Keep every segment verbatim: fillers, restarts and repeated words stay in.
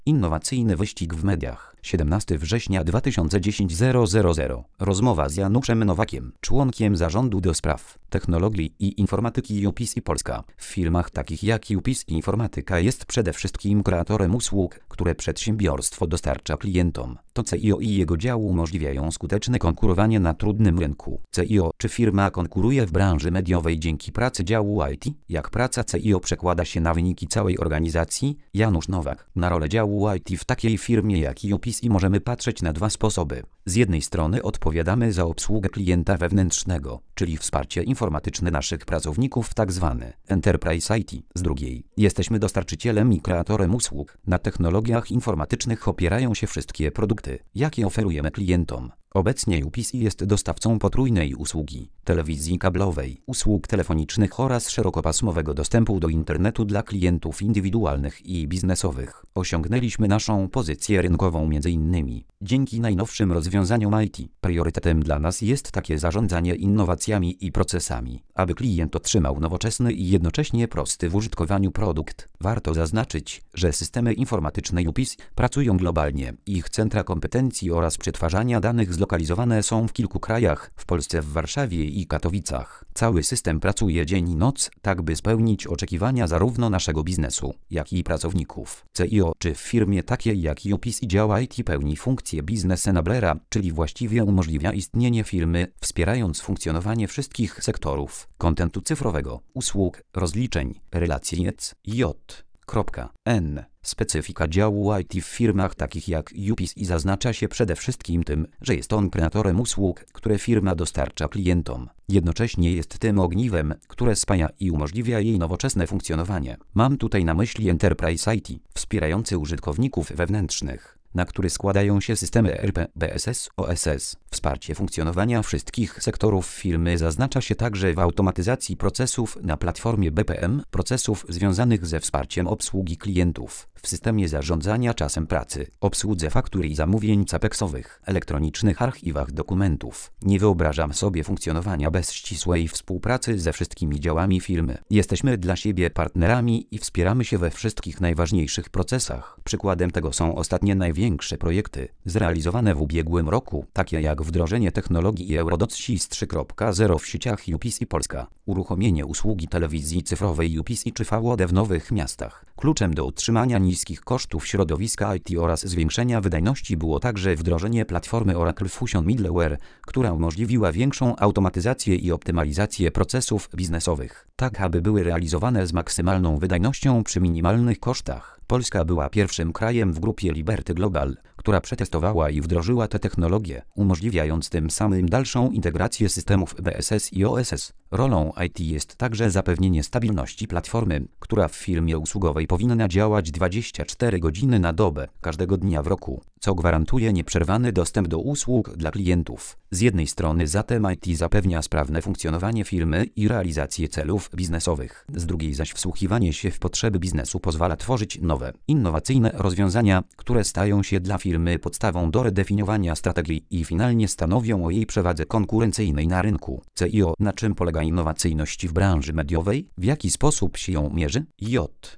Innowacyjny wyścig w mediach. siedemnastego września dwa tysiące dziesiątego. Rozmowa z Januszem Nowakiem, członkiem zarządu do spraw technologii i informatyki U P C Polska. W firmach takich jak U P C Informatyka jest przede wszystkim kreatorem usług, które przedsiębiorstwo dostarcza klientom. To C I O i jego dział umożliwiają skuteczne konkurowanie na trudnym rynku. C I O, czy firma konkuruje w branży mediowej dzięki pracy działu I T? Jak praca C I O przekłada się na wyniki całej organizacji? Janusz Nowak. Na rolę działu I T w takiej firmie jak U P C możemy patrzeć na dwa sposoby. Z jednej strony odpowiadamy za obsługę klienta wewnętrznego, czyli wsparcie informatyczne naszych pracowników, tzw. Enterprise I T. Z drugiej, jesteśmy dostarczycielem i kreatorem usług. Na technologiach informatycznych opierają się wszystkie produkty, jakie oferujemy klientom. Obecnie U P C jest dostawcą potrójnej usługi, telewizji kablowej, usług telefonicznych oraz szerokopasmowego dostępu do internetu dla klientów indywidualnych i biznesowych. Osiągnęliśmy naszą pozycję rynkową m.in. dzięki najnowszym rozwiązaniom I T. Priorytetem dla nas jest takie zarządzanie innowacjami i procesami, aby klient otrzymał nowoczesny i jednocześnie prosty w użytkowaniu produkt. Warto zaznaczyć, że systemy informatyczne U P C pracują globalnie. Ich centra kompetencji oraz przetwarzania danych zlokalizowane są w kilku krajach, w Polsce, w Warszawie i Katowicach. Cały system pracuje dzień i noc, tak by spełnić oczekiwania zarówno naszego biznesu, jak i pracowników. C I O, czy w firmie takiej jak U P C dział I T pełni funkcję business enablera, czyli właściwie umożliwia istnienie firmy, wspierając funkcjonowanie wszystkich sektorów kontentu cyfrowego, usług, rozliczeń, relacji J. N. Specyfika działu I T w firmach takich jak U P C zaznacza się przede wszystkim tym, że jest on kreatorem usług, które firma dostarcza klientom. Jednocześnie jest tym ogniwem, które spaja i umożliwia jej nowoczesne funkcjonowanie. Mam tutaj na myśli Enterprise I T, wspierający użytkowników wewnętrznych, na który składają się systemy E R P, B S S, O S S. Wsparcie funkcjonowania wszystkich sektorów firmy zaznacza się także w automatyzacji procesów na platformie B P M, procesów związanych ze wsparciem obsługi klientów, w systemie zarządzania czasem pracy, obsłudze faktur i zamówień capexowych, elektronicznych archiwach dokumentów. Nie wyobrażam sobie funkcjonowania bez ścisłej współpracy ze wszystkimi działami firmy. Jesteśmy dla siebie partnerami i wspieramy się we wszystkich najważniejszych procesach. Przykładem tego są ostatnie największe projekty zrealizowane w ubiegłym roku, takie jak wdrożenie technologii EuroDOCSIS trzy kropka zero w sieciach U P C Polska, uruchomienie usługi telewizji cyfrowej U P C czy V O D w nowych miastach. Kluczem do utrzymania niskich kosztów środowiska I T oraz zwiększenia wydajności było także wdrożenie platformy Oracle Fusion Middleware, która umożliwiła większą automatyzację i optymalizację procesów biznesowych, tak aby były realizowane z maksymalną wydajnością przy minimalnych kosztach. Polska była pierwszym krajem w grupie Liberty Global, która przetestowała i wdrożyła te technologie, umożliwiając tym samym dalszą integrację systemów B S S i O S S. Rolą I T jest także zapewnienie stabilności platformy, która w firmie usługowej powinna działać dwadzieścia cztery godziny na dobę, każdego dnia w roku, co gwarantuje nieprzerwany dostęp do usług dla klientów. Z jednej strony zatem I T zapewnia sprawne funkcjonowanie firmy i realizację celów biznesowych, z drugiej zaś wsłuchiwanie się w potrzeby biznesu pozwala tworzyć nowe, innowacyjne rozwiązania, które stają się dla firmy podstawą do redefiniowania strategii i finalnie stanowią o jej przewadze konkurencyjnej na rynku. C I O. Na czym polega innowacyjność w branży mediowej? W jaki sposób się ją mierzy? J.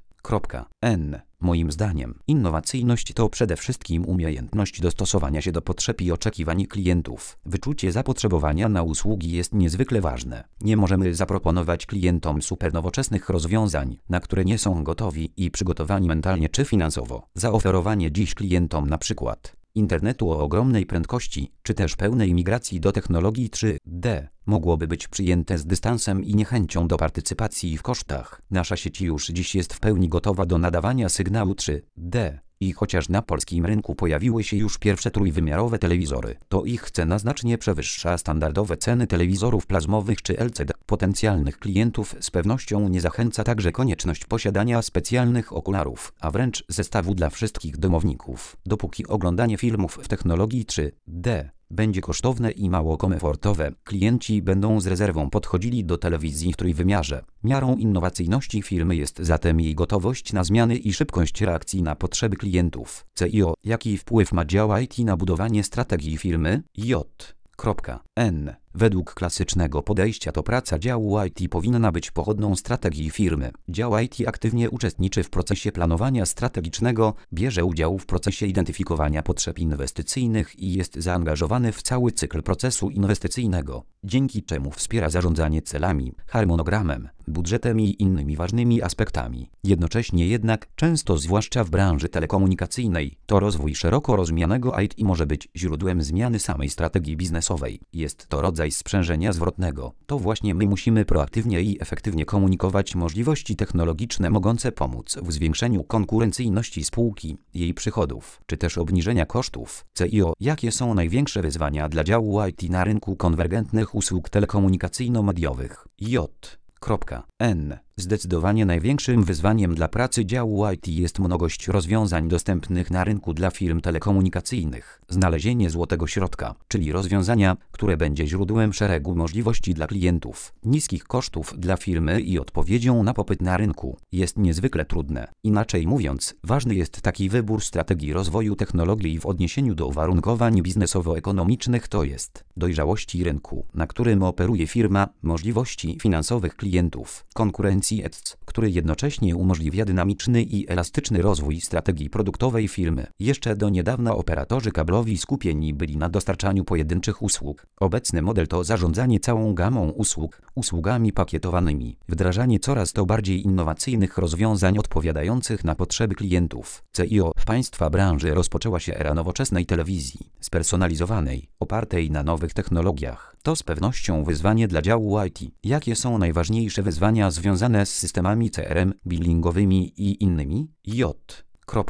N. Moim zdaniem, innowacyjność to przede wszystkim umiejętność dostosowania się do potrzeb i oczekiwań klientów. Wyczucie zapotrzebowania na usługi jest niezwykle ważne. Nie możemy zaproponować klientom supernowoczesnych rozwiązań, na które nie są gotowi i przygotowani mentalnie czy finansowo. Zaoferowanie dziś klientom na przykład internetu o ogromnej prędkości, czy też pełnej migracji do technologii trzy D mogłoby być przyjęte z dystansem i niechęcią do partycypacji w kosztach. Nasza sieć już dziś jest w pełni gotowa do nadawania sygnału trzy D. I chociaż na polskim rynku pojawiły się już pierwsze trójwymiarowe telewizory, to ich cena znacznie przewyższa standardowe ceny telewizorów plazmowych czy L C D. Potencjalnych klientów z pewnością nie zachęca także konieczność posiadania specjalnych okularów, a wręcz zestawu dla wszystkich domowników. Dopóki oglądanie filmów w technologii trzy D będzie kosztowne i mało komfortowe, klienci będą z rezerwą podchodzili do telewizji w trójwymiarze. Miarą innowacyjności firmy jest zatem jej gotowość na zmiany i szybkość reakcji na potrzeby klientów. C I O. Jaki wpływ ma dział I T na budowanie strategii firmy? J. N. Według klasycznego podejścia to praca działu I T powinna być pochodną strategii firmy. Dział I T aktywnie uczestniczy w procesie planowania strategicznego, bierze udział w procesie identyfikowania potrzeb inwestycyjnych i jest zaangażowany w cały cykl procesu inwestycyjnego, dzięki czemu wspiera zarządzanie celami, harmonogramem, budżetem i innymi ważnymi aspektami. Jednocześnie jednak, często zwłaszcza w branży telekomunikacyjnej, to rozwój szeroko rozumianego I T może być źródłem zmiany samej strategii biznesowej. Jest to rodzaj sprzężenia zwrotnego. To właśnie my musimy proaktywnie i efektywnie komunikować możliwości technologiczne mogące pomóc w zwiększeniu konkurencyjności spółki, jej przychodów, czy też obniżenia kosztów. C I O. Jakie są największe wyzwania dla działu I T na rynku konwergentnych usług telekomunikacyjno-mediowych? J. N. Zdecydowanie największym wyzwaniem dla pracy działu I T jest mnogość rozwiązań dostępnych na rynku dla firm telekomunikacyjnych. Znalezienie złotego środka, czyli rozwiązania, które będzie źródłem szeregu możliwości dla klientów, niskich kosztów dla firmy i odpowiedzią na popyt na rynku, jest niezwykle trudne. Inaczej mówiąc, ważny jest taki wybór strategii rozwoju technologii w odniesieniu do uwarunkowań biznesowo-ekonomicznych, to jest dojrzałości rynku, na którym operuje firma, możliwości finansowych klientów, konkurencji, który jednocześnie umożliwia dynamiczny i elastyczny rozwój strategii produktowej firmy. Jeszcze do niedawna operatorzy kablowi skupieni byli na dostarczaniu pojedynczych usług. Obecny model to zarządzanie całą gamą usług, usługami pakietowanymi, wdrażanie coraz to bardziej innowacyjnych rozwiązań odpowiadających na potrzeby klientów. C I O. W państwa branży rozpoczęła się era nowoczesnej telewizji, spersonalizowanej, opartej na nowych technologiach. To z pewnością wyzwanie dla działu I T. Jakie są najważniejsze wyzwania związane z systemami C R M, billingowymi i innymi? J.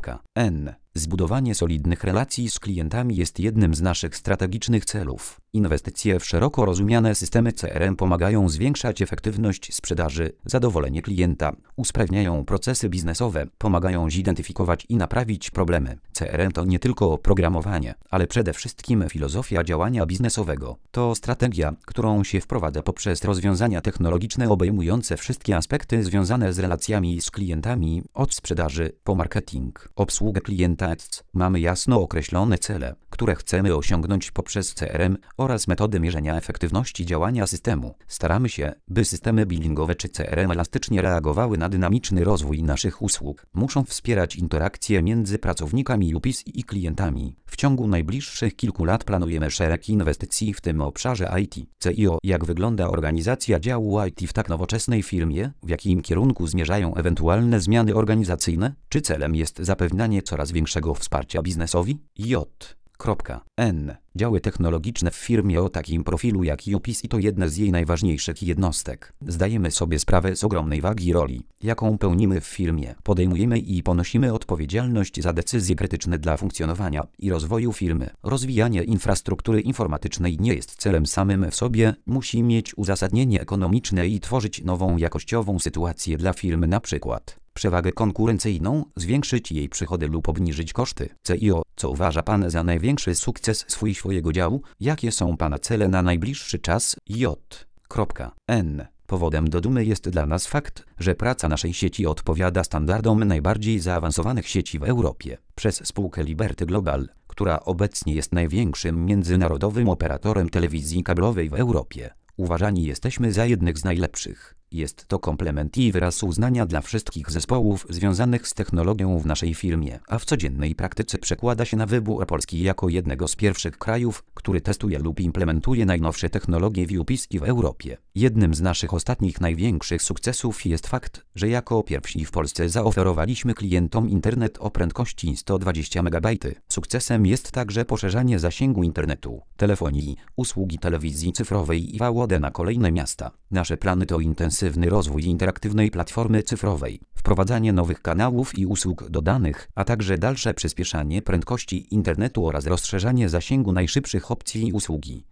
N. Zbudowanie solidnych relacji z klientami jest jednym z naszych strategicznych celów. Inwestycje w szeroko rozumiane systemy C R M pomagają zwiększać efektywność sprzedaży, zadowolenie klienta, usprawniają procesy biznesowe, pomagają zidentyfikować i naprawić problemy. C R M to nie tylko oprogramowanie, ale przede wszystkim filozofia działania biznesowego. To strategia, którą się wprowadza poprzez rozwiązania technologiczne obejmujące wszystkie aspekty związane z relacjami z klientami, od sprzedaży po marketing, obsługę klienta. Mamy jasno określone cele, które chcemy osiągnąć poprzez C R M oraz metody mierzenia efektywności działania systemu. Staramy się, by systemy billingowe czy C R M elastycznie reagowały na dynamiczny rozwój naszych usług. Muszą wspierać interakcje między pracownikami U P I S i klientami. W ciągu najbliższych kilku lat planujemy szereg inwestycji w tym obszarze I T. C I O. Jak wygląda organizacja działu I T w tak nowoczesnej firmie? W jakim kierunku zmierzają ewentualne zmiany organizacyjne? Czy celem jest zapewnianie coraz większego wsparcia biznesowi? J. N. Działy technologiczne w firmie o takim profilu jak U P I S to jedna z jej najważniejszych jednostek. Zdajemy sobie sprawę z ogromnej wagi roli, jaką pełnimy w firmie. Podejmujemy i ponosimy odpowiedzialność za decyzje krytyczne dla funkcjonowania i rozwoju firmy. Rozwijanie infrastruktury informatycznej nie jest celem samym w sobie, musi mieć uzasadnienie ekonomiczne i tworzyć nową jakościową sytuację dla firmy, na przykład przewagę konkurencyjną, zwiększyć jej przychody lub obniżyć koszty. C I O. Co uważa Pan za największy sukces swój swojego działu? Jakie są Pana cele na najbliższy czas? J. N. Powodem do dumy jest dla nas fakt, że praca naszej sieci odpowiada standardom najbardziej zaawansowanych sieci w Europie. Przez spółkę Liberty Global, która obecnie jest największym międzynarodowym operatorem telewizji kablowej w Europie, uważani jesteśmy za jednych z najlepszych. Jest to komplement i wyraz uznania dla wszystkich zespołów związanych z technologią w naszej firmie, a w codziennej praktyce przekłada się na wybór Polski jako jednego z pierwszych krajów, który testuje lub implementuje najnowsze technologie w U P I S w Europie. Jednym z naszych ostatnich największych sukcesów jest fakt, że jako pierwsi w Polsce zaoferowaliśmy klientom internet o prędkości sto dwadzieścia megabajtów. Sukcesem jest także poszerzanie zasięgu internetu, telefonii, usługi telewizji cyfrowej i V O D na kolejne miasta. Nasze plany to intensywny rozwój interaktywnej platformy cyfrowej, wprowadzanie nowych kanałów i usług dodanych, a także dalsze przyspieszanie prędkości internetu oraz rozszerzanie zasięgu najszybszych opcji i usługi.